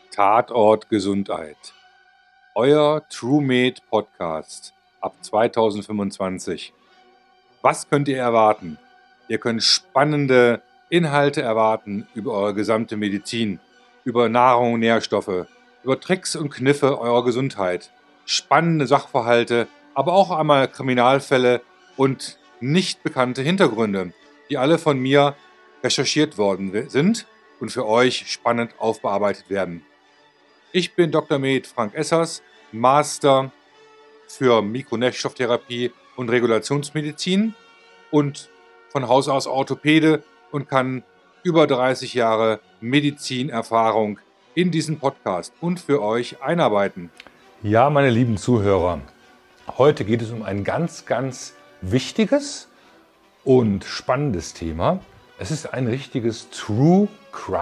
Tatort Gesundheit. Euer TrueMed Podcast ab 2025. Was könnt ihr erwarten? Ihr könnt spannende Inhalte erwarten über eure gesamte Medizin, über Nahrung und Nährstoffe, über Tricks und Kniffe eurer Gesundheit, spannende Sachverhalte, aber auch einmal Kriminalfälle und nicht bekannte Hintergründe, die alle von mir recherchiert worden sind und für euch spannend aufbearbeitet werden. Ich bin Dr. Med Frank Essers, Master für Mikronährstofftherapie und Regulationsmedizin und von Haus aus Orthopäde und kann über 30 Jahre Medizinerfahrung in diesen Podcast und für euch einarbeiten. Ja, meine lieben Zuhörer, heute geht es um ein ganz wichtiges und spannendes Thema. Es ist ein richtiges TrueMed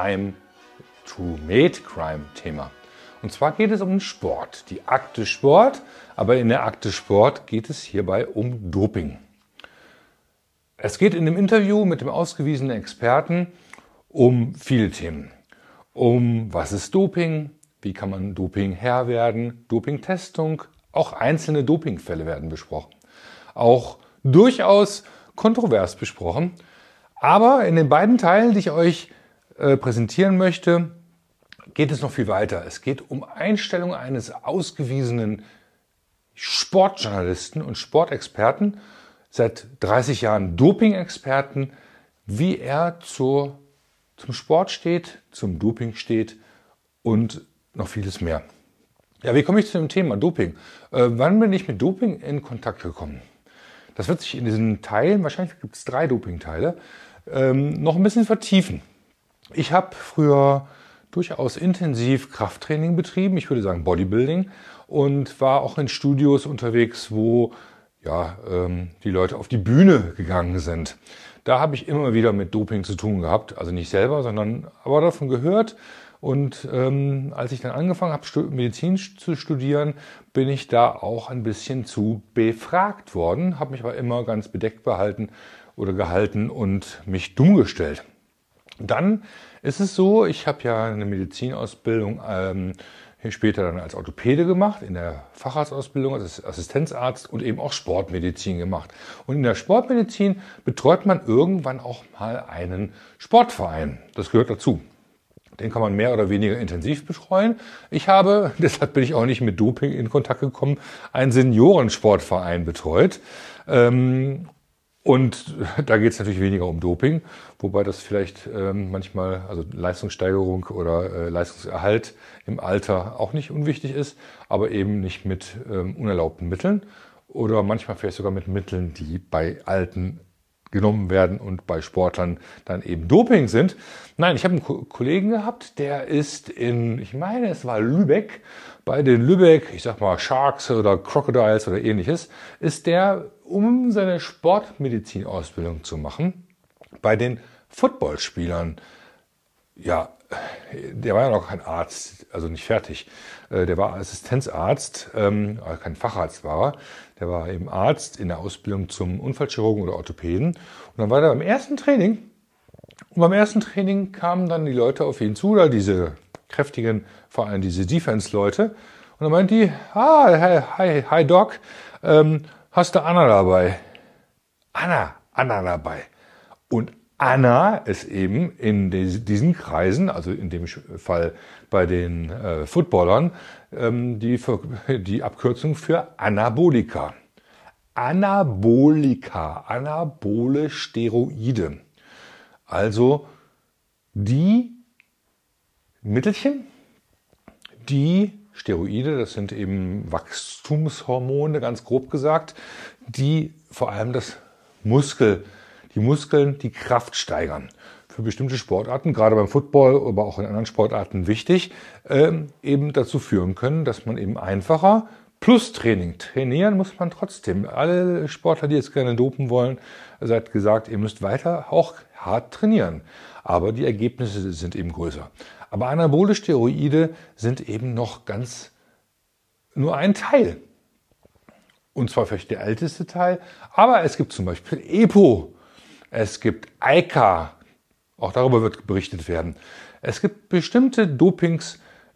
Crime Thema. Und zwar geht es um den Sport, die Akte Sport, aber in der Akte Sport geht es hierbei um Doping. Es geht in dem Interview mit dem ausgewiesenen Experten um viele Themen. Um was ist Doping, wie kann man Doping Herr werden, Dopingtestung, auch einzelne Dopingfälle werden besprochen. Auch durchaus kontrovers besprochen. Aber in den beiden Teilen, die ich euch präsentieren möchte, geht es noch viel weiter. Es geht um Einstellung eines ausgewiesenen Sportjournalisten und Sportexperten, seit 30 Jahren Doping-Experten, wie er zum Sport steht, zum Doping steht und noch vieles mehr. Ja, wie komme ich zu dem Thema Doping? Wann bin ich mit Doping in Kontakt gekommen? Das wird sich in diesen Teilen, wahrscheinlich gibt es 3 Doping-Teile, noch ein bisschen vertiefen. Ich habe früher durchaus intensiv Krafttraining betrieben, ich würde sagen Bodybuilding, und war auch in Studios unterwegs, wo die Leute auf die Bühne gegangen sind. Da habe ich immer wieder mit Doping zu tun gehabt, also nicht selber, sondern aber davon gehört. Und als ich dann angefangen habe, Medizin zu studieren, bin ich da auch ein bisschen zu befragt worden, habe mich aber immer ganz bedeckt gehalten und mich dumm gestellt. Dann ist es so, ich habe ja eine Medizinausbildung später dann als Orthopäde gemacht, in der Facharztausbildung als Assistenzarzt und eben auch Sportmedizin gemacht. Und in der Sportmedizin betreut man irgendwann auch mal einen Sportverein. Das gehört dazu. Den kann man mehr oder weniger intensiv betreuen. Deshalb bin ich auch nicht mit Doping in Kontakt gekommen, einen Seniorensportverein betreut. Und da geht es natürlich weniger um Doping, wobei das vielleicht manchmal, also Leistungssteigerung oder Leistungserhalt im Alter auch nicht unwichtig ist, aber eben nicht mit unerlaubten Mitteln oder manchmal vielleicht sogar mit Mitteln, die bei Alten genommen werden und bei Sportlern dann eben Doping sind. Nein, ich habe einen Kollegen gehabt, der ist ich meine, es war Lübeck, bei den Lübeck, ich sag mal Sharks oder Crocodiles oder ähnliches, ist der, um seine Sportmedizinausbildung zu machen, bei den Footballspielern, ja, der war ja noch kein Arzt, also nicht fertig. Der war Assistenzarzt, kein Facharzt war er. Der war eben Arzt in der Ausbildung zum Unfallchirurgen oder Orthopäden. Und dann war er beim ersten Training. Und beim ersten Training kamen dann die Leute auf ihn zu, da diese kräftigen, vor allem diese Defense-Leute. Und dann meint die, hi Doc, hast du Anna dabei? Anna dabei. Und Anna ist eben in diesen Kreisen, also in dem Fall bei den Footballern, die Abkürzung für Anabolika. Anabole Steroide. Also die Mittelchen, die Steroide, das sind eben Wachstumshormone, ganz grob gesagt, die vor allem die Muskeln, die Kraft steigern. Für bestimmte Sportarten, gerade beim Football, aber auch in anderen Sportarten wichtig, eben dazu führen können, dass man eben einfacher plus trainieren muss man trotzdem. Alle Sportler, die jetzt gerne dopen wollen, seid gesagt, ihr müsst weiter auch hart trainieren. Aber die Ergebnisse sind eben größer. Aber anabole Steroide sind eben noch nur ein Teil. Und zwar vielleicht der älteste Teil. Aber es gibt zum Beispiel EPO. Es gibt Eika, auch darüber wird berichtet werden. Es gibt bestimmte Dopings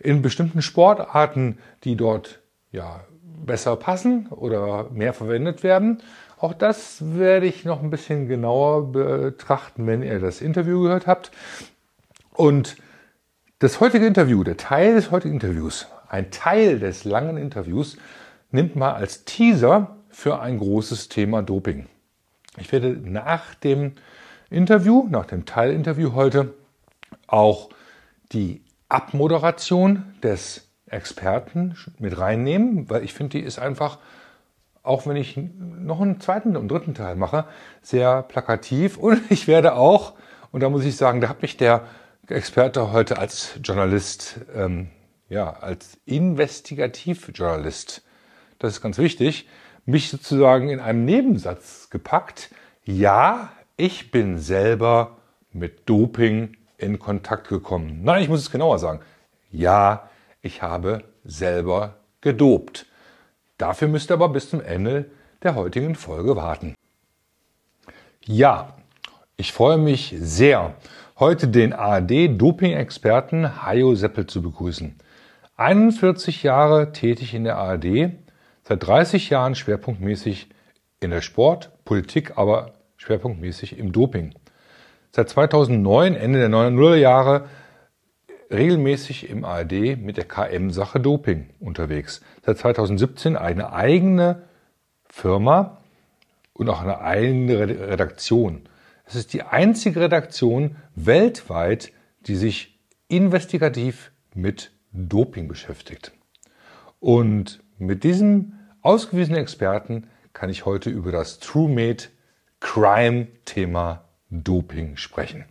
in bestimmten Sportarten, die dort ja besser passen oder mehr verwendet werden. Auch das werde ich noch ein bisschen genauer betrachten, wenn ihr das Interview gehört habt. Und das heutige Interview, der Teil des heutigen Interviews, ein Teil des langen Interviews, nimmt mal als Teaser für ein großes Thema Doping. Ich werde nach dem Interview, nach dem Teilinterview heute, auch die Abmoderation des Experten mit reinnehmen, weil ich finde, die ist einfach, auch wenn ich noch einen zweiten und dritten Teil mache, sehr plakativ. Und ich werde auch, und da muss ich sagen, da hat mich der Experte heute als Journalist, als Investigativjournalist, das ist ganz wichtig, mich sozusagen in einem Nebensatz gepackt. Ja, ich bin selber mit Doping in Kontakt gekommen. Nein, ich muss es genauer sagen. Ja, ich habe selber gedopt. Dafür müsst ihr aber bis zum Ende der heutigen Folge warten. Ja, ich freue mich sehr, heute den ARD-Doping-Experten Hajo Seppel zu begrüßen. 41 Jahre tätig in der ARD, seit 30 Jahren schwerpunktmäßig in der Sport, Politik, aber schwerpunktmäßig im Doping. Seit 2009, Ende der 90er Jahre, regelmäßig im ARD mit der KM-Sache Doping unterwegs. Seit 2017 eine eigene Firma und auch eine eigene Redaktion. Es ist die einzige Redaktion weltweit, die sich investigativ mit Doping beschäftigt. Und mit diesem ausgewiesenen Experten kann ich heute über das TrueMate Crime-Thema Doping sprechen.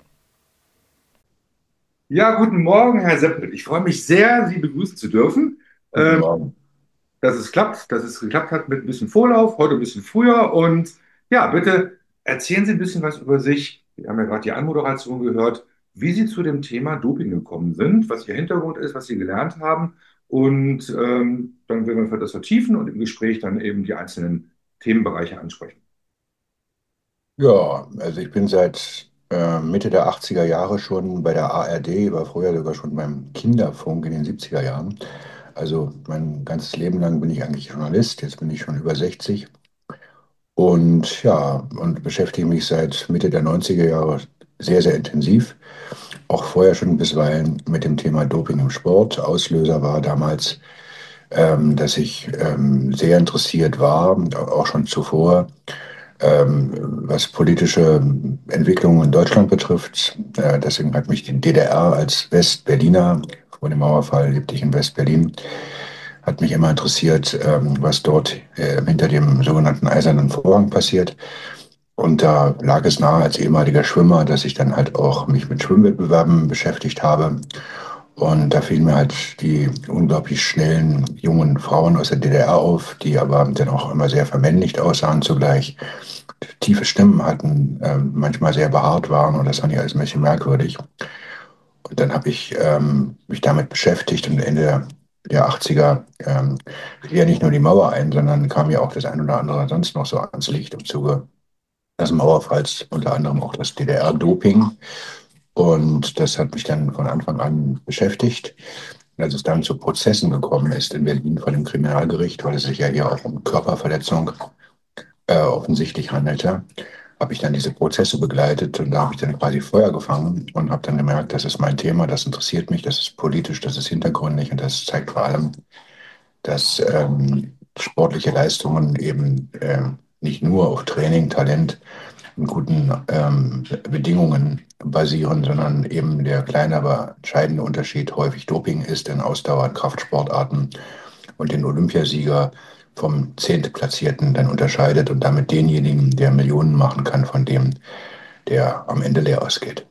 Ja, guten Morgen, Herr Seppel. Ich freue mich sehr, Sie begrüßen zu dürfen. Guten Morgen. Dass es klappt, dass es geklappt hat mit ein bisschen Vorlauf, heute ein bisschen früher. Und ja, bitte erzählen Sie ein bisschen was über sich. Wir haben ja gerade die Anmoderation gehört, wie Sie zu dem Thema Doping gekommen sind, was Ihr Hintergrund ist, was Sie gelernt haben. Und dann werden wir das vertiefen und im Gespräch dann eben die einzelnen Themenbereiche ansprechen. Ja, also ich bin seit Mitte der 80er Jahre schon bei der ARD, war früher sogar schon beim Kinderfunk in den 70er Jahren. Also mein ganzes Leben lang bin ich eigentlich Journalist, jetzt bin ich schon über 60 und ja, und beschäftige mich seit Mitte der 90er Jahre sehr, sehr intensiv. Auch vorher schon bisweilen mit dem Thema Doping im Sport. Auslöser war damals, dass ich sehr interessiert war, auch schon zuvor was politische Entwicklungen in Deutschland betrifft. Deswegen hat mich die DDR als Westberliner, vor dem Mauerfall lebte ich in Westberlin, hat mich immer interessiert, was dort hinter dem sogenannten Eisernen Vorhang passiert. Und da lag es nahe als ehemaliger Schwimmer, dass ich dann halt auch mich mit Schwimmwettbewerben beschäftigt habe. Und da fielen mir halt die unglaublich schnellen jungen Frauen aus der DDR auf, die aber dann auch immer sehr vermännlicht aussahen zugleich, tiefe Stimmen hatten, manchmal sehr behaart waren und das fand ich alles ein bisschen merkwürdig. Und dann habe ich mich damit beschäftigt und Ende der 80er fiel ja nicht nur die Mauer ein, sondern kam ja auch das ein oder andere sonst noch so ans Licht im Zuge des Mauerfalls, unter anderem auch das DDR-Doping. Und das hat mich dann von Anfang an beschäftigt. Und als es dann zu Prozessen gekommen ist in Berlin vor dem Kriminalgericht, weil es sich ja hier auch um Körperverletzung offensichtlich handelte, habe ich dann diese Prozesse begleitet und da habe ich dann quasi Feuer gefangen und habe dann gemerkt, das ist mein Thema, das interessiert mich, das ist politisch, das ist hintergründig und das zeigt vor allem, dass sportliche Leistungen eben nicht nur auf Training, Talent und guten Bedingungen basieren, sondern eben der kleine, aber entscheidende Unterschied häufig Doping ist in Ausdauer- und Kraftsportarten und den Olympiasieger vom Zehntplatzierten dann unterscheidet und damit denjenigen, der Millionen machen kann, von dem, der am Ende leer ausgeht.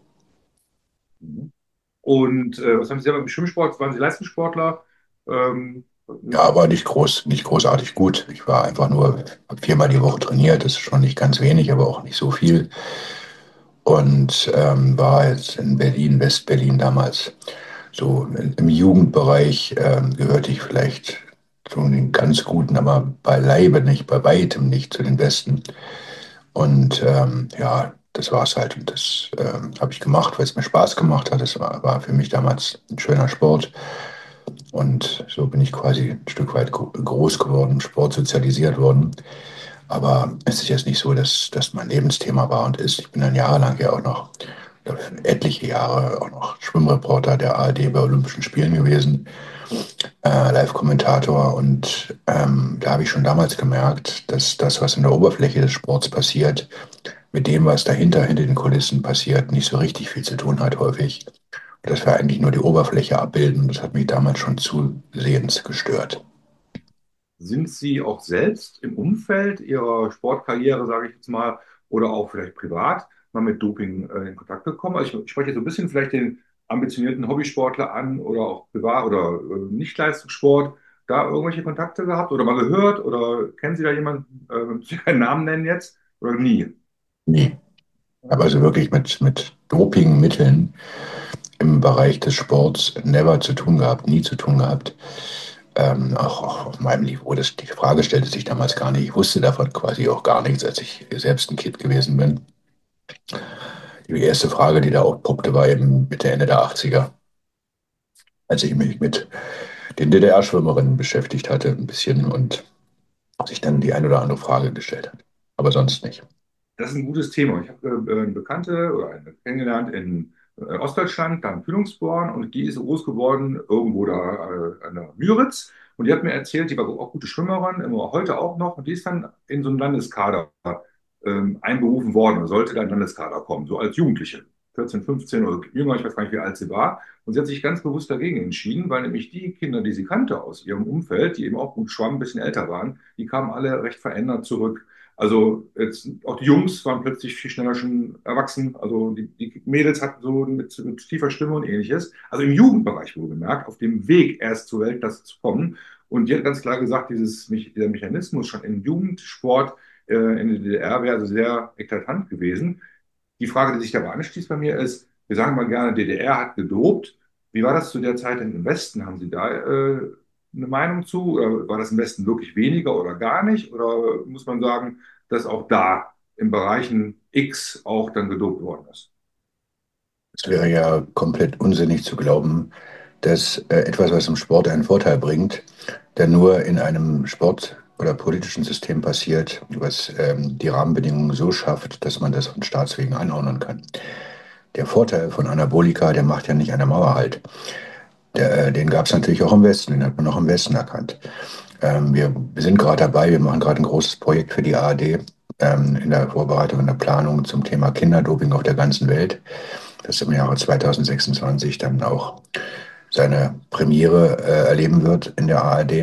Und was haben Sie selber im Schwimmsport? Waren Sie Leistungssportler? Ähm, Ja, aber nicht groß, nicht großartig gut. Ich war einfach nur viermal die Woche trainiert. Das ist schon nicht ganz wenig, aber auch nicht so viel. Und war jetzt in Berlin, West-Berlin damals. So im Jugendbereich gehörte ich vielleicht zu den ganz Guten, aber beileibe nicht, bei weitem nicht zu den Besten. Und ja, das war es halt. Und das habe ich gemacht, weil es mir Spaß gemacht hat. Das war für mich damals ein schöner Sport. Und so bin ich quasi ein Stück weit groß geworden, im Sport sozialisiert worden. Aber es ist jetzt nicht so, dass das mein Lebensthema war und ist. Ich bin dann jahrelang ja auch noch, etliche Jahre auch noch Schwimmreporter der ARD bei Olympischen Spielen gewesen, Live-Kommentator. Und da habe ich schon damals gemerkt, dass das, was in der Oberfläche des Sports passiert, mit dem, was dahinter, hinter den Kulissen passiert, nicht so richtig viel zu tun hat häufig. Dass wir eigentlich nur die Oberfläche abbilden. Das hat mich damals schon zusehends gestört. Sind Sie auch selbst im Umfeld Ihrer Sportkarriere, sage ich jetzt mal, oder auch vielleicht privat mal mit Doping in Kontakt gekommen? Also ich spreche so ein bisschen vielleicht den ambitionierten Hobbysportler an oder auch privat oder Nichtleistungssport. Da irgendwelche Kontakte gehabt oder mal gehört oder kennen Sie da jemanden, Sie keinen Namen nennen jetzt oder nie? Nee. Aber also wirklich mit Dopingmitteln im Bereich des Sports never zu tun gehabt, nie zu tun gehabt. Auch auf meinem Niveau. Die Frage stellte sich damals gar nicht. Ich wusste davon quasi auch gar nichts, als ich selbst ein Kind gewesen bin. Die erste Frage, die da aufpoppte, war eben Mitte, Ende der 80er, als ich mich mit den DDR-Schwimmerinnen beschäftigt hatte, ein bisschen und sich dann die ein oder andere Frage gestellt hat. Aber sonst nicht. Das ist ein gutes Thema. Ich habe eine Bekannte oder eine kennengelernt in Ostdeutschland, da in Kühlungsborn, und die ist groß geworden irgendwo da an der Müritz. Und die hat mir erzählt, die war auch gute Schwimmerin, immer heute auch noch. Und die ist dann in so einen Landeskader einberufen worden und sollte dann in den Landeskader kommen, so als Jugendliche. 14, 15 oder jünger, ich weiß gar nicht, wie alt sie war. Und sie hat sich ganz bewusst dagegen entschieden, weil nämlich die Kinder, die sie kannte aus ihrem Umfeld, die eben auch gut schwammen, ein bisschen älter waren, die kamen alle recht verändert zurück. Also jetzt auch die Jungs waren plötzlich viel schneller schon erwachsen. Also die Mädels hatten so mit tiefer Stimme und ähnliches. Also im Jugendbereich wurde gemerkt, auf dem Weg erst zur Weltklasse zu kommen. Und die hat ganz klar gesagt, dieser Mechanismus schon im Jugendsport in der DDR wäre also sehr eklatant gewesen. Die Frage, die sich dabei anschließt bei mir ist, wir sagen mal gerne, DDR hat gedopt. Wie war das zu der Zeit denn im Westen? Haben Sie da eine Meinung zu? Oder war das im Westen wirklich weniger oder gar nicht? Oder muss man sagen, dass auch da in Bereichen X auch dann gedopt worden ist? Es wäre ja komplett unsinnig zu glauben, dass etwas, was im Sport einen Vorteil bringt, der nur in einem Sport- oder politischen System passiert, was die Rahmenbedingungen so schafft, dass man das von Staatswegen anordnen kann. Der Vorteil von Anabolika, der macht ja nicht an der Mauer halt. Den gab es natürlich auch im Westen, den hat man auch im Westen erkannt. Wir sind gerade dabei, wir machen gerade ein großes Projekt für die ARD in der Vorbereitung, in der Planung zum Thema Kinderdoping auf der ganzen Welt, das im Jahre 2026 dann auch seine Premiere erleben wird in der ARD.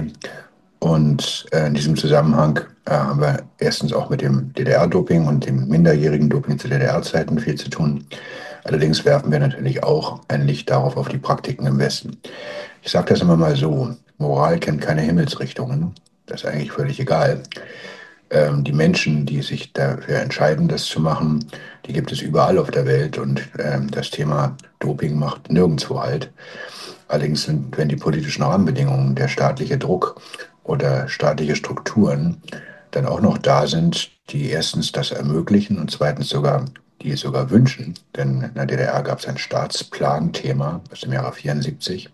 Und in diesem Zusammenhang haben wir erstens auch mit dem DDR-Doping und dem minderjährigen Doping zu DDR-Zeiten viel zu tun. Allerdings werfen wir natürlich auch ein Licht darauf auf die Praktiken im Westen. Ich sage das immer mal so, Moral kennt keine Himmelsrichtungen. Das ist eigentlich völlig egal. Die Menschen, die sich dafür entscheiden, das zu machen, die gibt es überall auf der Welt und das Thema Doping macht nirgendwo halt. Allerdings sind, wenn die politischen Rahmenbedingungen, der staatliche Druck oder staatliche Strukturen dann auch noch da sind, die erstens das ermöglichen und zweitens sogar, die es sogar wünschen, denn in der DDR gab es ein Staatsplan-Thema aus dem Jahre 74,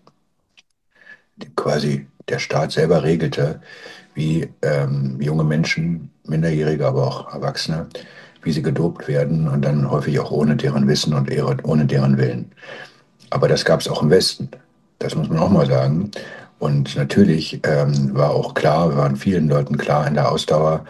quasi der Staat selber regelte, wie junge Menschen, Minderjährige, aber auch Erwachsene, wie sie gedopt werden und dann häufig auch ohne deren Wissen und ohne deren Willen. Aber das gab es auch im Westen. Das muss man auch mal sagen. Und natürlich war auch klar, waren vielen Leuten klar in der Ausdauer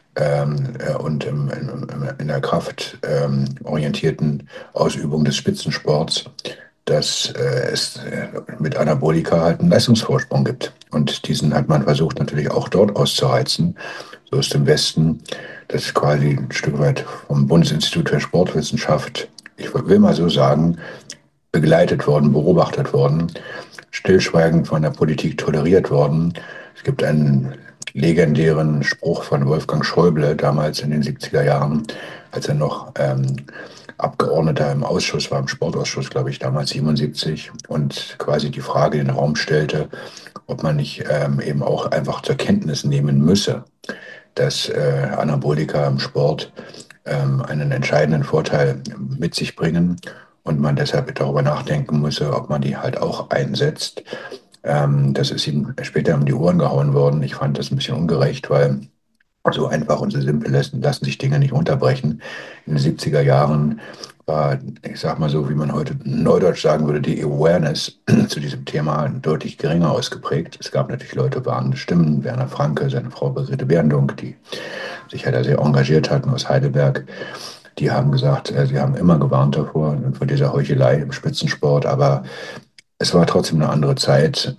und in der kraftorientierten Ausübung des Spitzensports, dass es mit Anabolika halt einen Leistungsvorsprung gibt. Und diesen hat man versucht natürlich auch dort auszureizen. So ist im Westen das quasi ein Stück weit vom Bundesinstitut für Sportwissenschaft, ich will mal so sagen, begleitet worden, beobachtet worden, stillschweigend von der Politik toleriert worden. Es gibt einen legendären Spruch von Wolfgang Schäuble damals in den 70er Jahren, als er noch Abgeordneter im Ausschuss war, im Sportausschuss, glaube ich, damals 77, und quasi die Frage in den Raum stellte, ob man nicht eben auch einfach zur Kenntnis nehmen müsse, dass Anabolika im Sport einen entscheidenden Vorteil mit sich bringen und man deshalb darüber nachdenken müsse, ob man die halt auch einsetzt. Das ist ihm später um die Ohren gehauen worden. Ich fand das ein bisschen ungerecht, weil so einfach und so simpel lassen sich Dinge nicht unterbrechen. In den 70er Jahren war, ich sag mal so, wie man heute neudeutsch sagen würde, die Awareness zu diesem Thema deutlich geringer ausgeprägt. Es gab natürlich Leute, warnende Stimmen, Werner Franke, seine Frau Brigitte Berndung, die sich ja da sehr engagiert hatten aus Heidelberg. Die haben gesagt, sie haben immer gewarnt davor, vor dieser Heuchelei im Spitzensport, aber es war trotzdem eine andere Zeit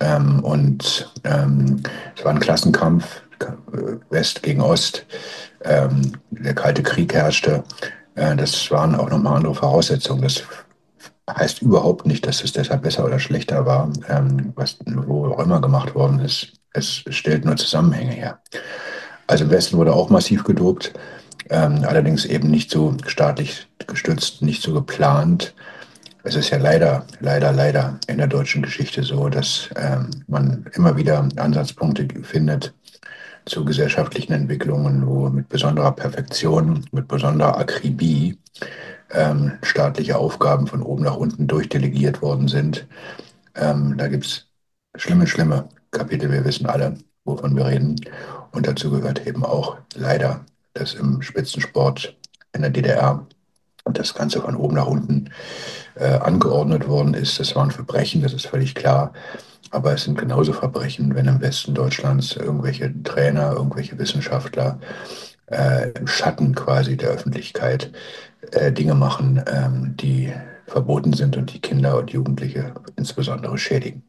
es war ein Klassenkampf, West gegen Ost. Der Kalte Krieg herrschte. Das waren auch nochmal andere Voraussetzungen. Das heißt überhaupt nicht, dass es deshalb besser oder schlechter war, was wo auch immer gemacht worden ist. Es stellt nur Zusammenhänge her. Also im Westen wurde auch massiv gedopt, allerdings eben nicht so staatlich gestützt, nicht so geplant. Es ist ja leider in der deutschen Geschichte so, dass man immer wieder Ansatzpunkte findet zu gesellschaftlichen Entwicklungen, wo mit besonderer Perfektion, mit besonderer Akribie staatliche Aufgaben von oben nach unten durchdelegiert worden sind. Da gibt es schlimme Kapitel, wir wissen alle, wovon wir reden. Und dazu gehört eben auch leider, dass im Spitzensport in der DDR und das Ganze von oben nach unten angeordnet worden ist. Das waren Verbrechen, das ist völlig klar. Aber es sind genauso Verbrechen, wenn im Westen Deutschlands irgendwelche Trainer, irgendwelche Wissenschaftler im Schatten quasi der Öffentlichkeit Dinge machen, die verboten sind und die Kinder und Jugendliche insbesondere schädigen.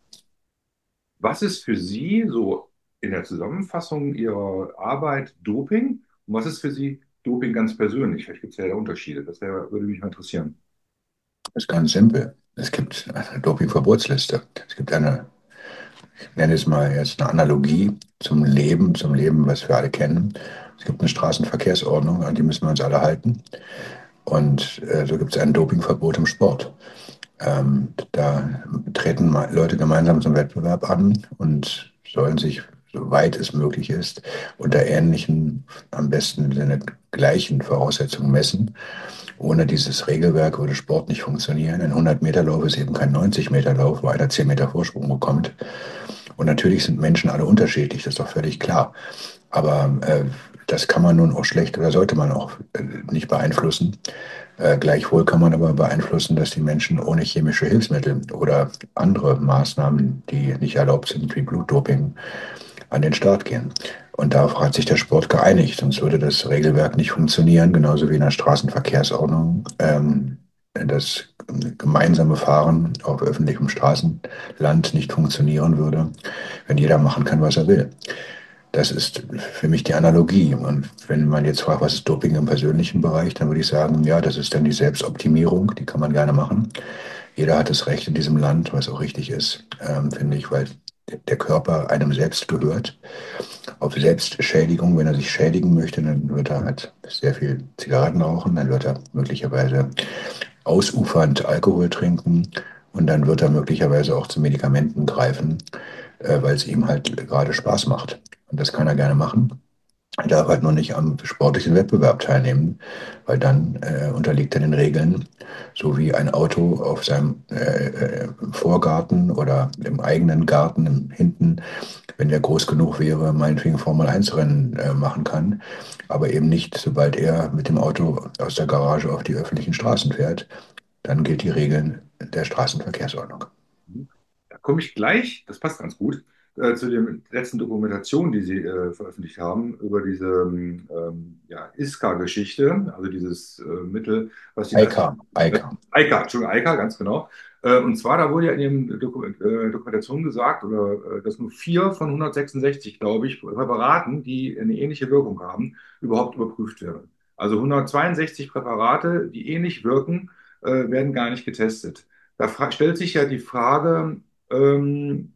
Was ist für Sie so in der Zusammenfassung Ihrer Arbeit Doping und was ist für Sie Doping ganz persönlich? Vielleicht gibt es ja da Unterschiede. Würde mich mal interessieren. Das ist ganz simpel. Es gibt eine Dopingverbotsliste. Es gibt eine, ich nenne es mal jetzt eine Analogie zum Leben, was wir alle kennen. Es gibt eine Straßenverkehrsordnung, an die müssen wir uns alle halten. Und so gibt es ein Dopingverbot im Sport. Da treten Leute gemeinsam zum Wettbewerb an und sollen sich, soweit es möglich ist, unter ähnlichen, am besten Sinne gleichen Voraussetzungen messen. Ohne dieses Regelwerk würde Sport nicht funktionieren. Ein 100-Meter-Lauf ist eben kein 90-Meter-Lauf, wo einer 10 Meter Vorsprung bekommt. Und natürlich sind Menschen alle unterschiedlich, das ist doch völlig klar. Aber das kann man nun auch schlecht oder sollte man auch nicht beeinflussen. Gleichwohl kann man aber beeinflussen, dass die Menschen ohne chemische Hilfsmittel oder andere Maßnahmen, die nicht erlaubt sind, wie Blutdoping, an den Start gehen. Und darauf hat sich der Sport geeinigt, sonst würde das Regelwerk nicht funktionieren, genauso wie in der Straßenverkehrsordnung. Das gemeinsame Fahren auf öffentlichem Straßenland nicht funktionieren würde, wenn jeder machen kann, was er will. Das ist für mich die Analogie. Und wenn man jetzt fragt, was ist Doping im persönlichen Bereich, dann würde ich sagen, ja, das ist dann die Selbstoptimierung, die kann man gerne machen. Jeder hat das Recht in diesem Land, was auch richtig ist, finde ich, weil der Körper einem selbst gehört. Auf Selbstschädigung, wenn er sich schädigen möchte, dann wird er halt sehr viel Zigaretten rauchen, dann wird er möglicherweise ausufernd Alkohol trinken und dann wird er möglicherweise auch zu Medikamenten greifen, weil es ihm halt gerade Spaß macht. Und das kann er gerne machen. Er darf halt nur nicht am sportlichen Wettbewerb teilnehmen, weil dann unterliegt er den Regeln, so wie ein Auto auf seinem Vorgarten oder im eigenen Garten hinten, wenn der groß genug wäre, meinetwegen Formel-1-Rennen machen kann, aber eben nicht, sobald er mit dem Auto aus der Garage auf die öffentlichen Straßen fährt, dann gilt die Regeln der Straßenverkehrsordnung. Da komme ich gleich, das passt ganz gut, zu der letzten Dokumentation, die Sie veröffentlicht haben, über diese ja, ISCA-Geschichte, also dieses Mittel, was die Eika, Eika. Eika, Entschuldigung, Eika, ganz genau. Und zwar, da wurde ja in Ihrem Dokumentation gesagt, dass nur 4 von 166, glaube ich, Präparaten, die eine ähnliche Wirkung haben, überhaupt überprüft werden. Also 162 Präparate, die ähnlich wirken, werden gar nicht getestet. Stellt sich ja die Frage, ähm,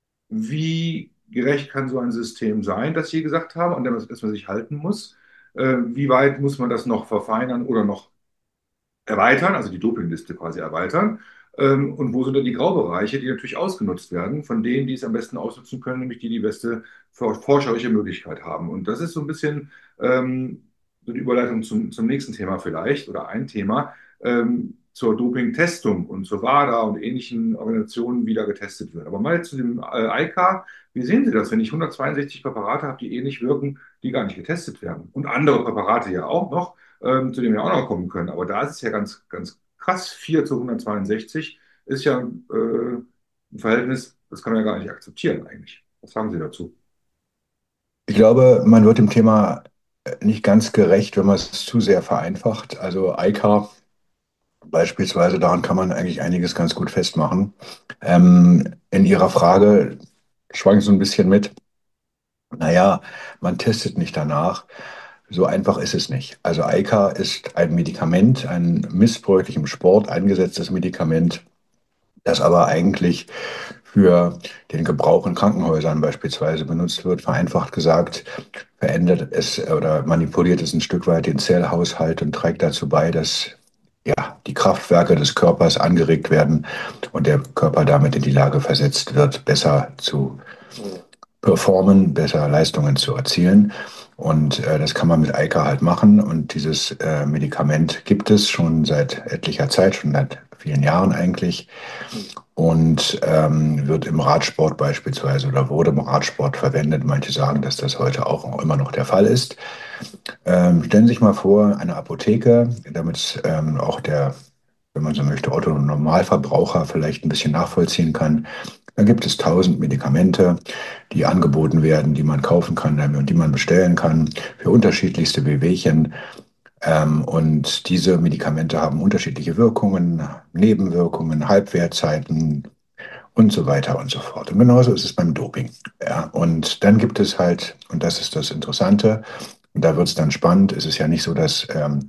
wie gerecht kann so ein System sein, das Sie gesagt haben, an das man sich halten muss? Wie weit muss man das noch verfeinern oder noch erweitern, also die Dopingliste quasi erweitern? Und wo sind da die Graubereiche, die natürlich ausgenutzt werden, von denen, die es am besten ausnutzen können, nämlich die beste forscherische Möglichkeit haben? Und das ist so ein bisschen so die Überleitung zum nächsten Thema vielleicht oder ein Thema. zur Dopingtestung und zur WADA und ähnlichen Organisationen wieder getestet wird. Aber mal zu dem ICAR, wie sehen Sie das, wenn ich 162 Präparate habe, die ähnlich wirken, die gar nicht getestet werden? Und andere Präparate ja auch noch, zu denen wir auch noch kommen können. Aber da ist es ja ganz, ganz krass, 4 zu 162 ist ja ein Verhältnis, das kann man ja gar nicht akzeptieren eigentlich. Was sagen Sie dazu? Ich glaube, man wird dem Thema nicht ganz gerecht, wenn man es zu sehr vereinfacht. Also ICAR beispielsweise, daran kann man eigentlich einiges ganz gut festmachen. In Ihrer Frage schwang so ein bisschen mit, naja, man testet nicht danach. So einfach ist es nicht. Also ICAR ist ein Medikament, ein missbräuchlich im Sport eingesetztes Medikament, das aber eigentlich für den Gebrauch in Krankenhäusern beispielsweise benutzt wird. Vereinfacht gesagt, verändert es oder manipuliert es ein Stück weit den Zellhaushalt und trägt dazu bei, dass ja, die Kraftwerke des Körpers angeregt werden und der Körper damit in die Lage versetzt wird, besser zu performen, besser Leistungen zu erzielen. Und das kann man mit Eika halt machen. Und dieses Medikament gibt es schon seit etlicher Zeit, schon seit vielen Jahren eigentlich. Und wird im Radsport beispielsweise oder wurde im Radsport verwendet. Manche sagen, dass das heute auch immer noch der Fall ist. Stellen Sie sich mal vor, eine Apotheke, damit auch der, wenn man so möchte, Otto-Normalverbraucher vielleicht ein bisschen nachvollziehen kann. Da gibt es 1000 Medikamente, die angeboten werden, die man kaufen kann und die man bestellen kann für unterschiedlichste Wehwehchen. Und diese Medikamente haben unterschiedliche Wirkungen, Nebenwirkungen, Halbwertzeiten und so weiter und so fort. Und genauso ist es beim Doping. Ja, und dann gibt es halt, und das ist das Interessante, und da wird es dann spannend, es ist ja nicht so, dass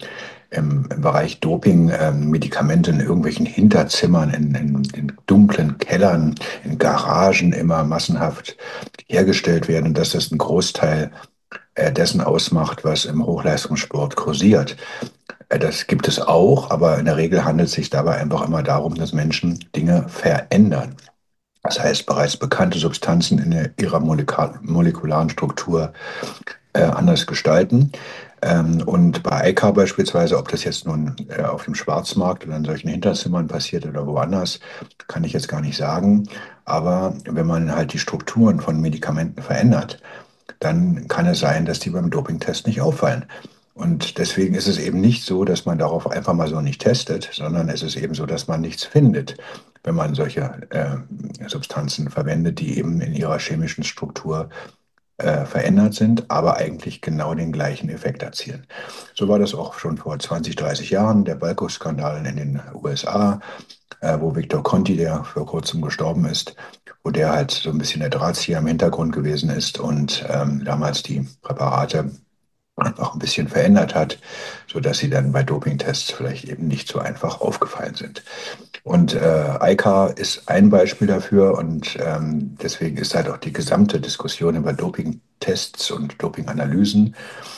im Bereich Doping Medikamente in irgendwelchen Hinterzimmern, in dunklen Kellern, in Garagen immer massenhaft hergestellt werden und dass das einen Großteil dessen ausmacht, was im Hochleistungssport kursiert. Das gibt es auch, aber in der Regel handelt es sich dabei einfach immer darum, dass Menschen Dinge verändern. Das heißt, bereits bekannte Substanzen in ihrer molekularen Struktur anders gestalten. Und bei Eika beispielsweise, ob das jetzt nun auf dem Schwarzmarkt oder in solchen Hinterzimmern passiert oder woanders, kann ich jetzt gar nicht sagen. Aber wenn man halt die Strukturen von Medikamenten verändert, dann kann es sein, dass die beim Dopingtest nicht auffallen. Und deswegen ist es eben nicht so, dass man darauf einfach mal so nicht testet, sondern es ist eben so, dass man nichts findet, wenn man solche Substanzen verwendet, die eben in ihrer chemischen Struktur verändert sind, aber eigentlich genau den gleichen Effekt erzielen. So war das auch schon vor 20, 30 Jahren, der Balko-Skandal in den USA, wo Victor Conti, der vor kurzem gestorben ist, wo der halt so ein bisschen der Drahtzieher im Hintergrund gewesen ist und damals die Präparate einfach ein bisschen verändert hat, sodass sie dann bei Dopingtests vielleicht eben nicht so einfach aufgefallen sind. Und ICAR ist ein Beispiel dafür und deswegen ist halt auch die gesamte Diskussion über Dopingtests und Dopinganalysen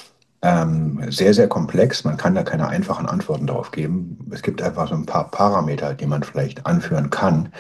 sehr, sehr komplex. Man kann da keine einfachen Antworten darauf geben. Es gibt einfach so ein paar Parameter, die man vielleicht anführen kann,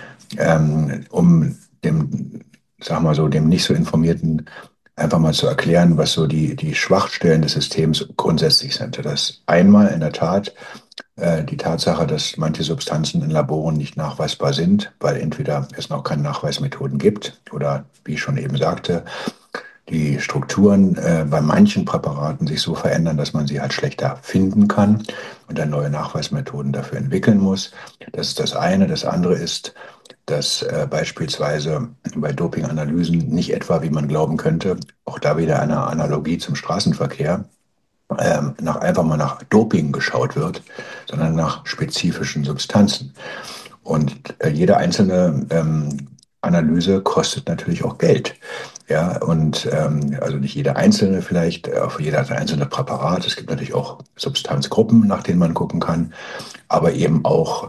um dem, sag mal so, dem nicht so informierten einfach mal zu erklären, was so die Schwachstellen des Systems grundsätzlich sind. Das ist einmal in der Tat die Tatsache, dass manche Substanzen in Laboren nicht nachweisbar sind, weil entweder es noch keine Nachweismethoden gibt oder, wie ich schon eben sagte, die Strukturen bei manchen Präparaten sich so verändern, dass man sie halt schlechter finden kann und dann neue Nachweismethoden dafür entwickeln muss. Das ist das eine. Das andere ist, dass beispielsweise bei Dopinganalysen nicht etwa, wie man glauben könnte, auch da wieder eine Analogie zum Straßenverkehr, einfach mal nach Doping geschaut wird, sondern nach spezifischen Substanzen. Und jede einzelne Analyse kostet natürlich auch Geld. Ja, und also nicht jede einzelne vielleicht, für jeder einzelne Präparat. Es gibt natürlich auch Substanzgruppen, nach denen man gucken kann, aber eben auch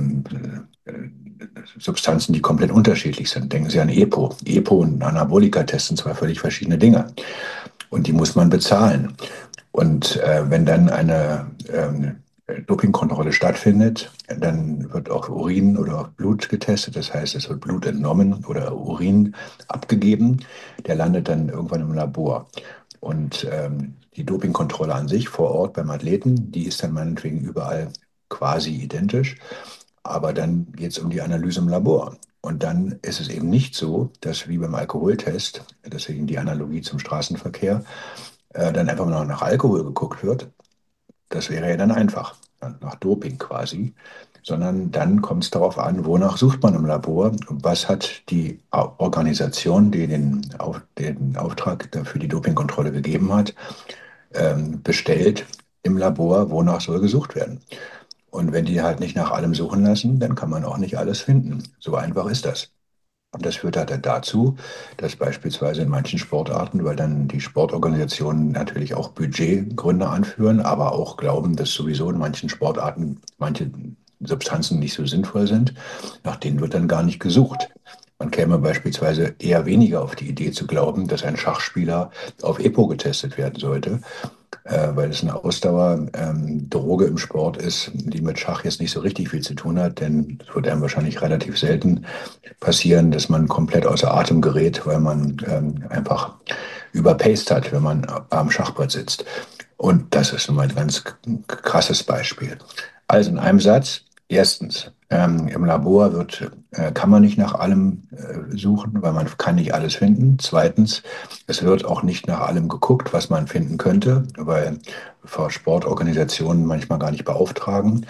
Substanzen, die komplett unterschiedlich sind. Denken Sie an EPO. EPO und Anabolika testen zwei völlig verschiedene Dinge. Und die muss man bezahlen. Und wenn dann eine Dopingkontrolle stattfindet, dann wird auch Urin oder auch Blut getestet. Das heißt, es wird Blut entnommen oder Urin abgegeben. Der landet dann irgendwann im Labor. Und die Dopingkontrolle an sich vor Ort beim Athleten, die ist dann meinetwegen überall quasi identisch. Aber dann geht es um die Analyse im Labor. Und dann ist es eben nicht so, dass wie beim Alkoholtest, deswegen die Analogie zum Straßenverkehr, dann einfach nur nach Alkohol geguckt wird. Das wäre ja dann einfach, nach Doping quasi. Sondern dann kommt es darauf an, wonach sucht man im Labor, was hat die Organisation, die den Auftrag für die Dopingkontrolle gegeben hat, bestellt im Labor, wonach soll gesucht werden. Und wenn die halt nicht nach allem suchen lassen, dann kann man auch nicht alles finden. So einfach ist das. Und das führt halt dann dazu, dass beispielsweise in manchen Sportarten, weil dann die Sportorganisationen natürlich auch Budgetgründe anführen, aber auch glauben, dass sowieso in manchen Sportarten manche Substanzen nicht so sinnvoll sind, nach denen wird dann gar nicht gesucht. Man käme beispielsweise eher weniger auf die Idee zu glauben, dass ein Schachspieler auf EPO getestet werden sollte, weil es eine Ausdauerdroge im Sport ist, die mit Schach jetzt nicht so richtig viel zu tun hat, denn es wird einem wahrscheinlich relativ selten passieren, dass man komplett außer Atem gerät, weil man einfach überpaced hat, wenn man am Schachbrett sitzt. Und das ist nun mal ein ganz krasses Beispiel. Also in einem Satz, erstens, im Labor kann man nicht nach allem suchen, weil man kann nicht alles finden. Zweitens, es wird auch nicht nach allem geguckt, was man finden könnte, weil Sportorganisationen manchmal gar nicht beauftragen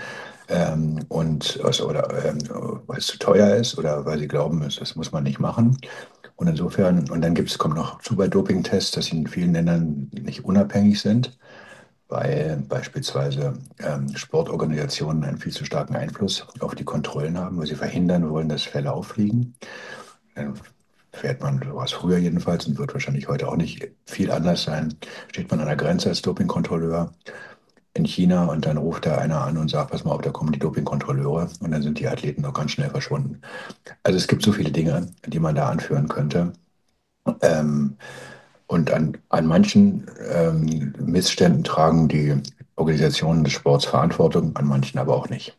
weil es zu teuer ist oder weil sie glauben, das muss man nicht machen. Und insofern, und dann kommt noch zu bei Dopingtests, dass sie in vielen Ländern nicht unabhängig sind, weil beispielsweise Sportorganisationen einen viel zu starken Einfluss auf die Kontrollen haben, weil sie verhindern wollen, dass Fälle auffliegen. Dann fährt man, so war es früher jedenfalls und wird wahrscheinlich heute auch nicht viel anders sein, steht man an der Grenze als Dopingkontrolleur in China und dann ruft da einer an und sagt, pass mal auf, da kommen die Dopingkontrolleure und dann sind die Athleten noch ganz schnell verschwunden. Also es gibt so viele Dinge, die man da anführen könnte. Ähm, und an manchen Missständen tragen die Organisationen des Sports Verantwortung, an manchen aber auch nicht.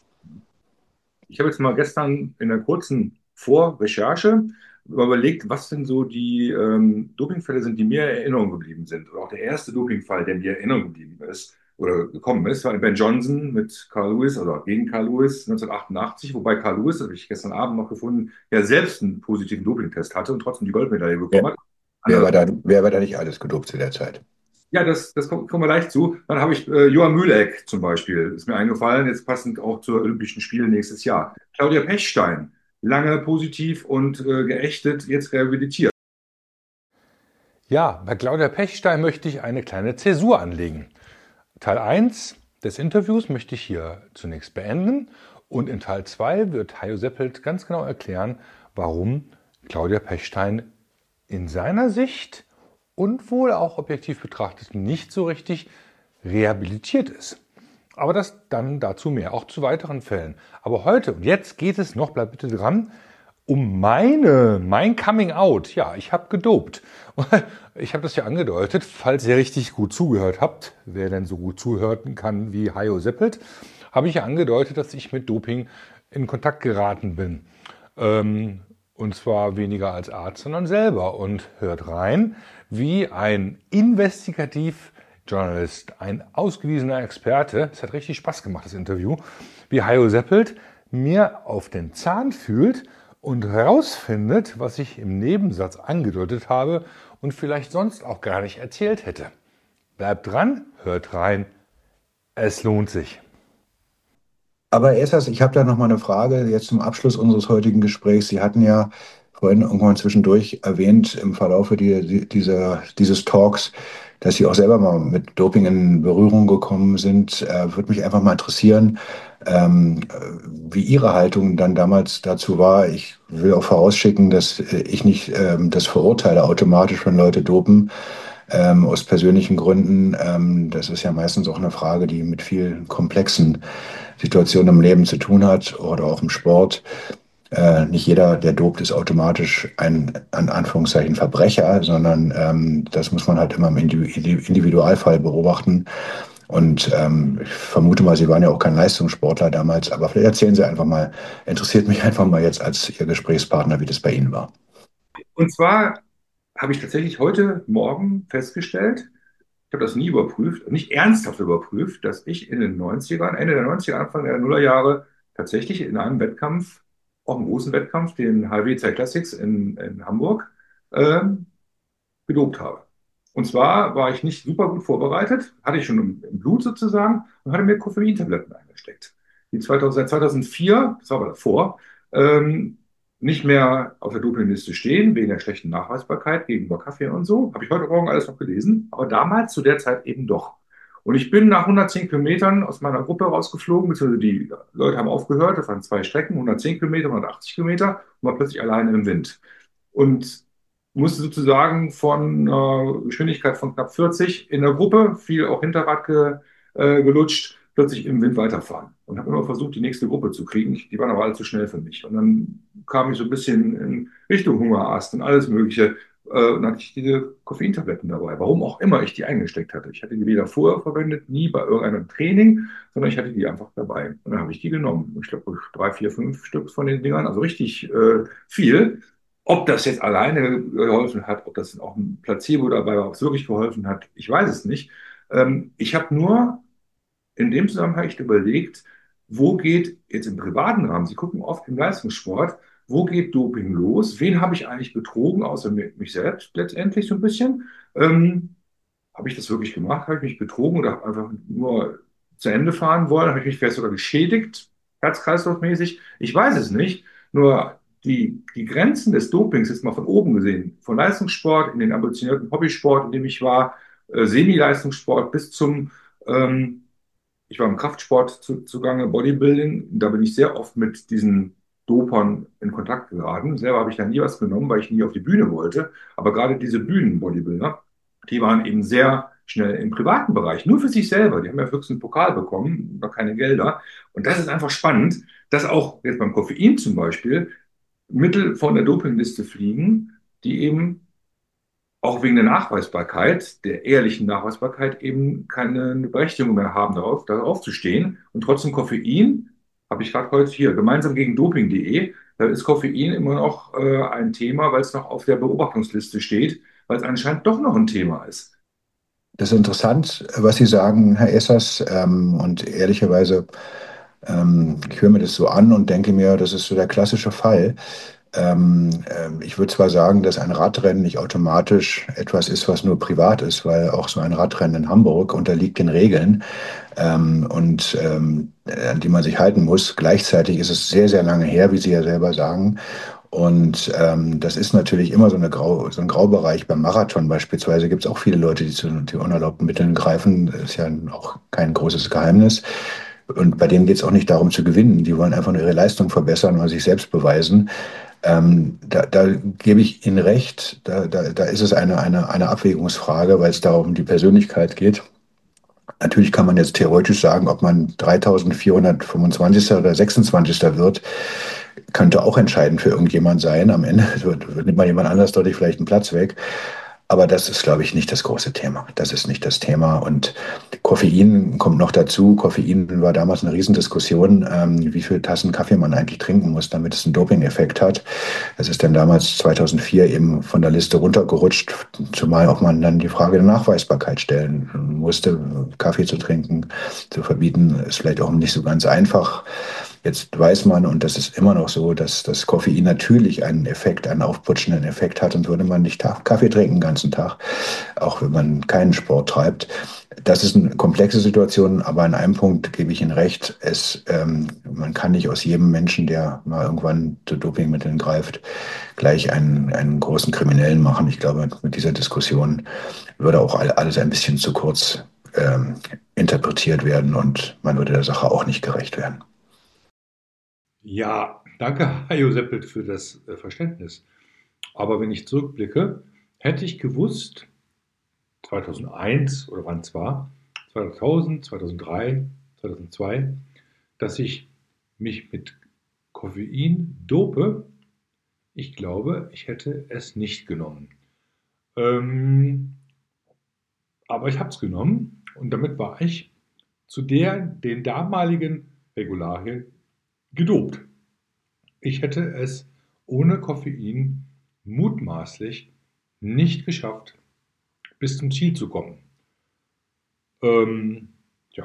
Ich habe jetzt mal gestern in einer kurzen Vorrecherche überlegt, was denn so die Dopingfälle sind, die mir in Erinnerung geblieben sind. Oder auch der erste Dopingfall, der mir in Erinnerung geblieben ist oder gekommen ist, war Ben Johnson mit Carl Lewis oder gegen Carl Lewis 1988, wobei Carl Lewis, das habe ich gestern Abend noch gefunden, ja selbst einen positiven Dopingtest hatte und trotzdem die Goldmedaille bekommen Wer, hat. Andere wer war da nicht alles gedopt zu der Zeit? ja, das kommen wir gleich zu. Dann habe ich Johann Mühlegg zum Beispiel, ist mir eingefallen, jetzt passend auch zu Olympischen Spielen nächstes Jahr. Claudia Pechstein, lange positiv und geächtet, jetzt rehabilitiert. Ja, bei Claudia Pechstein möchte ich eine kleine Zäsur anlegen. Teil 1 des Interviews möchte ich hier zunächst beenden und in Teil 2 wird Hajo Seppelt ganz genau erklären, warum Claudia Pechstein in seiner Sicht und wohl auch objektiv betrachtet nicht so richtig rehabilitiert ist. Aber das dann dazu mehr, auch zu weiteren Fällen. Aber heute und jetzt geht es noch, bleibt bitte dran, um mein Coming Out. Ja, ich habe gedopt. Ich habe das ja angedeutet, falls ihr richtig gut zugehört habt, wer denn so gut zuhören kann wie Hajo Seppelt, habe ich ja angedeutet, dass ich mit Doping in Kontakt geraten bin. Und zwar weniger als Arzt, sondern selber. Und hört rein, wie ein Investigativjournalist, ein ausgewiesener Experte, es hat richtig Spaß gemacht, das Interview, wie Hajo Seppelt mir auf den Zahn fühlt und herausfindet, was ich im Nebensatz angedeutet habe und vielleicht sonst auch gar nicht erzählt hätte. Bleibt dran, hört rein, es lohnt sich. Aber erst, ich habe da noch mal eine Frage jetzt zum Abschluss unseres heutigen Gesprächs. Sie hatten ja vorhin irgendwann zwischendurch erwähnt im Verlauf dieses Talks, dass Sie auch selber mal mit Doping in Berührung gekommen sind. Würde mich einfach mal interessieren, wie Ihre Haltung dann damals dazu war. Ich will auch vorausschicken, dass ich nicht das verurteile automatisch, wenn Leute dopen aus persönlichen Gründen. Das ist ja meistens auch eine Frage, die mit vielen komplexen Situationen im Leben zu tun hat oder auch im Sport. Nicht jeder, der dopt, ist automatisch ein, an Anführungszeichen, Verbrecher, sondern das muss man halt immer im Individualfall beobachten. Und ich vermute mal, Sie waren ja auch kein Leistungssportler damals, aber vielleicht erzählen Sie einfach mal, interessiert mich einfach mal jetzt als Ihr Gesprächspartner, wie das bei Ihnen war. Und zwar habe ich tatsächlich heute Morgen festgestellt, ich habe das nie überprüft, nicht ernsthaft überprüft, dass ich in den 90ern, Ende der 90er, Anfang der Nullerjahre tatsächlich in einem Wettkampf, auch einem großen Wettkampf, den HWC Classics in Hamburg, ähm, gedopt habe. Und zwar war ich nicht super gut vorbereitet, hatte ich schon im Blut sozusagen und hatte mir Koffeintabletten eingesteckt. Die seit 2004, das war aber davor, ähm, nicht mehr auf der Dopingliste stehen, wegen der schlechten Nachweisbarkeit gegenüber Kaffee und so. Habe ich heute Morgen alles noch gelesen, aber damals zu der Zeit eben doch. Und ich bin nach 110 Kilometern aus meiner Gruppe rausgeflogen, beziehungsweise die Leute haben aufgehört, das waren zwei Strecken, 110 Kilometer, 180 Kilometer und war plötzlich alleine im Wind. Und musste sozusagen von Geschwindigkeit von knapp 40 in der Gruppe, viel auch Hinterrad gelutscht, plötzlich im Wind weiterfahren. Und habe immer versucht, die nächste Gruppe zu kriegen. Die waren aber alle zu schnell für mich. Und dann kam ich so ein bisschen in Richtung Hungerast und alles Mögliche. Und dann hatte ich diese Koffeintabletten dabei. Warum auch immer ich die eingesteckt hatte. Ich hatte die weder vorher verwendet, nie bei irgendeinem Training, sondern ich hatte die einfach dabei. Und dann habe ich die genommen. Ich glaube, drei, vier, fünf Stück von den Dingern, also richtig viel. Ob das jetzt alleine geholfen hat, ob das auch ein Placebo dabei war, ob es wirklich geholfen hat, ich weiß es nicht. Ich habe nur in dem Zusammenhang echt überlegt, wo geht jetzt im privaten Rahmen, Sie gucken oft im Leistungssport, wo geht Doping los? Wen habe ich eigentlich betrogen, außer mich selbst letztendlich so ein bisschen? Habe ich das wirklich gemacht? Habe ich mich betrogen oder habe einfach nur zu Ende fahren wollen? Habe ich mich vielleicht sogar geschädigt, Herz-Kreislauf-mäßig? Ich weiß es nicht. Nur die Grenzen des Dopings, jetzt mal von oben gesehen, von Leistungssport in den ambitionierten Hobbysport, in dem ich war, Semi-Leistungssport bis zum, ich war im Kraftsport zugange, Bodybuilding. Da bin ich sehr oft mit diesen Dopern in Kontakt geraten. Selber habe ich da nie was genommen, weil ich nie auf die Bühne wollte. Aber gerade diese Bühnen-Bodybuilder, die waren eben sehr schnell im privaten Bereich, nur für sich selber. Die haben ja höchstens einen Pokal bekommen, noch keine Gelder. Und das ist einfach spannend, dass auch jetzt beim Koffein zum Beispiel Mittel von der Dopingliste fliegen, die eben auch wegen der Nachweisbarkeit, der ehrlichen Nachweisbarkeit, eben keine Berechtigung mehr haben, darauf zu stehen. Und trotzdem Koffein, habe ich gerade heute hier, gemeinsam gegen Doping.de, da ist Koffein immer noch ein Thema, weil es noch auf der Beobachtungsliste steht, weil es anscheinend doch noch ein Thema ist. Das ist interessant, was Sie sagen, Herr Essers. Und ehrlicherweise, ich höre mir das so an und denke mir, das ist so der klassische Fall. Ich würde zwar sagen, dass ein Radrennen nicht automatisch etwas ist, was nur privat ist, weil auch so ein Radrennen in Hamburg unterliegt den Regeln, an die man sich halten muss. Gleichzeitig ist es sehr, sehr lange her, wie Sie ja selber sagen. Und das ist natürlich immer so ein Graubereich. Beim Marathon beispielsweise gibt es auch viele Leute, die zu unerlaubten Mitteln greifen. Das ist ja auch kein großes Geheimnis. Und bei denen geht es auch nicht darum zu gewinnen. Die wollen einfach nur ihre Leistung verbessern oder sich selbst beweisen. Da gebe ich Ihnen recht. Da ist es eine Abwägungsfrage, weil es da um die Persönlichkeit geht. Natürlich kann man jetzt theoretisch sagen, ob man 3425. oder 26. wird, könnte auch entscheidend für irgendjemand sein. Am Ende nimmt mal jemand anders dadurch vielleicht einen Platz weg. Aber das ist, glaube ich, nicht das große Thema. Das ist nicht das Thema. Und Koffein kommt noch dazu. Koffein war damals eine Riesendiskussion, wie viele Tassen Kaffee man eigentlich trinken muss, damit es einen Doping-Effekt hat. Das ist dann damals 2004 eben von der Liste runtergerutscht, zumal auch man dann die Frage der Nachweisbarkeit stellen musste. Kaffee zu trinken, zu verbieten, ist vielleicht auch nicht so ganz einfach. Jetzt weiß man, und das ist immer noch so, dass das Koffein natürlich einen Effekt, einen aufputschenden Effekt hat und würde man nicht Kaffee trinken den ganzen Tag, auch wenn man keinen Sport treibt. Das ist eine komplexe Situation, aber an einem Punkt gebe ich Ihnen recht. Man kann nicht aus jedem Menschen, der mal irgendwann zu Dopingmitteln greift, gleich einen großen Kriminellen machen. Ich glaube, mit dieser Diskussion würde auch alles ein bisschen zu kurz interpretiert werden und man würde der Sache auch nicht gerecht werden. Ja, danke, Herr Joseppelt, für das Verständnis. Aber wenn ich zurückblicke, hätte ich gewusst, 2001 oder wann es war, 2000, 2003, 2002, dass ich mich mit Koffein dope, ich glaube, ich hätte es nicht genommen. Ähm, aber ich habe es genommen und damit war ich zu den damaligen Regularien gedopt. Ich hätte es ohne Koffein mutmaßlich nicht geschafft, bis zum Ziel zu kommen. Ja,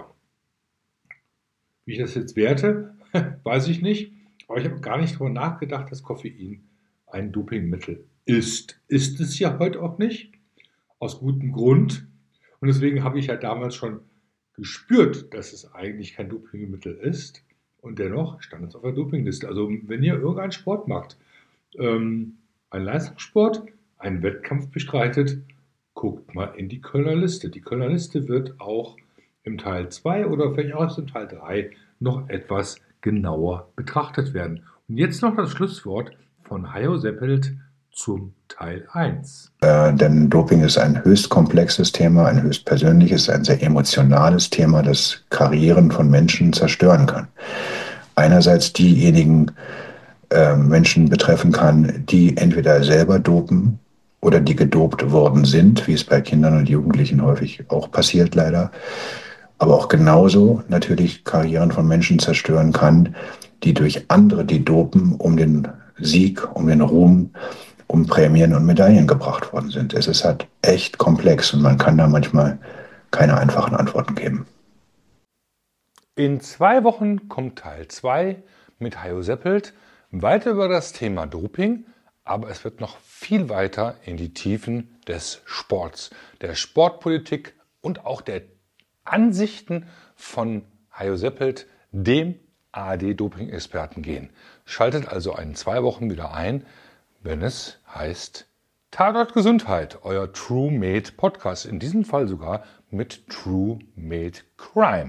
wie ich das jetzt werte, weiß ich nicht. Aber ich habe gar nicht darüber nachgedacht, dass Koffein ein Dopingmittel ist. Ist es ja heute auch nicht, aus gutem Grund. Und deswegen habe ich ja damals schon gespürt, dass es eigentlich kein Dopingmittel ist. Und dennoch stand es auf der Dopingliste. Also wenn ihr irgendeinen Sport macht, einen Leistungssport, einen Wettkampf bestreitet, guckt mal in die Kölner Liste. Die Kölner Liste wird auch im Teil 2 oder vielleicht auch erst im Teil 3 noch etwas genauer betrachtet werden. Und jetzt noch das Schlusswort von Hajo Seppelt zum Teil 1. Denn Doping ist ein höchst komplexes Thema, ein höchst persönliches, ein sehr emotionales Thema, das Karrieren von Menschen zerstören kann. Einerseits diejenigen Menschen betreffen kann, die entweder selber dopen oder die gedopt worden sind, wie es bei Kindern und Jugendlichen häufig auch passiert leider, aber auch genauso natürlich Karrieren von Menschen zerstören kann, die durch andere, die dopen, um den Sieg, um den Ruhm, um Prämien und Medaillen gebracht worden sind. Es ist halt echt komplex und man kann da manchmal keine einfachen Antworten geben. In 2 Wochen kommt Teil 2 mit Hajo Seppelt weiter über das Thema Doping, aber es wird noch viel weiter in die Tiefen des Sports, der Sportpolitik und auch der Ansichten von Hajo Seppelt, dem ARD-Doping-Experten gehen. Schaltet also in 2 Wochen wieder ein, wenn es heißt Tatort Gesundheit, euer True Made Podcast. In diesem Fall sogar mit True Made Crime.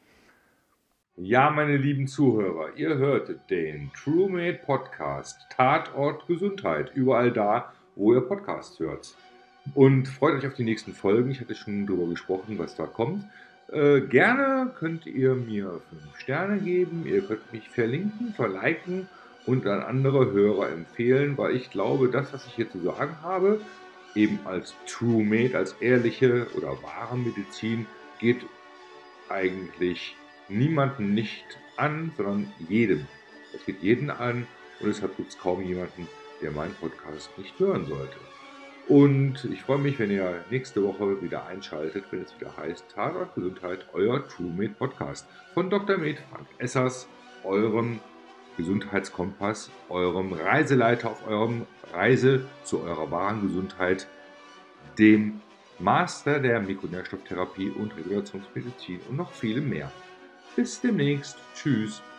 Ja, meine lieben Zuhörer, ihr hörtet den TrueMate Podcast Tatort Gesundheit, überall da, wo ihr Podcasts hört. Und freut euch auf die nächsten Folgen. Ich hatte schon darüber gesprochen, was da kommt. Gerne könnt ihr mir 5 Sterne geben, ihr könnt mich verlinken, verliken und an andere Hörer empfehlen, weil ich glaube, das, was ich hier zu sagen habe, eben als TrueMate, als ehrliche oder wahre Medizin, geht eigentlich niemanden nicht an, sondern jedem. Es geht jeden an und deshalb gibt es kaum jemanden, der meinen Podcast nicht hören sollte. Und ich freue mich, wenn ihr nächste Woche wieder einschaltet, wenn es wieder heißt Tatort Gesundheit, euer TrueMate Podcast von Dr. Med Frank Essers, eurem Gesundheitskompass, eurem Reiseleiter auf eurem Reise zu eurer wahren Gesundheit, dem Master der Mikronährstofftherapie und Regulationsmedizin und noch viele mehr. Bis demnächst. Tschüss.